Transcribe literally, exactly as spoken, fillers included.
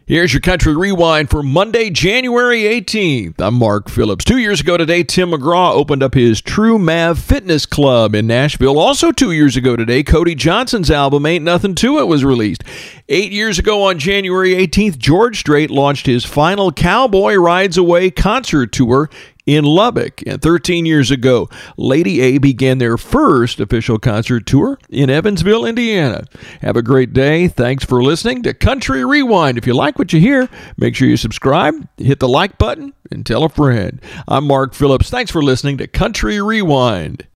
Here's your Country Rewind for Monday, January eighteenth. I'm Mark Phillips. Two years ago today, Tim McGraw opened up his True Mav Fitness Club in Nashville. Also two years ago today, Cody Johnson's album Ain't Nothing To It was released. Eight years ago on January eighteenth, George Strait launched his final Cowboy Rides Away concert tour in Lubbock. And thirteen years ago, Lady A began their first official concert tour in Evansville, Indiana. Have a great day. Thanks for listening to Country Rewind. If you like what you hear, make sure you subscribe, hit the like button, and tell a friend. I'm Mark Phillips. Thanks for listening to Country Rewind.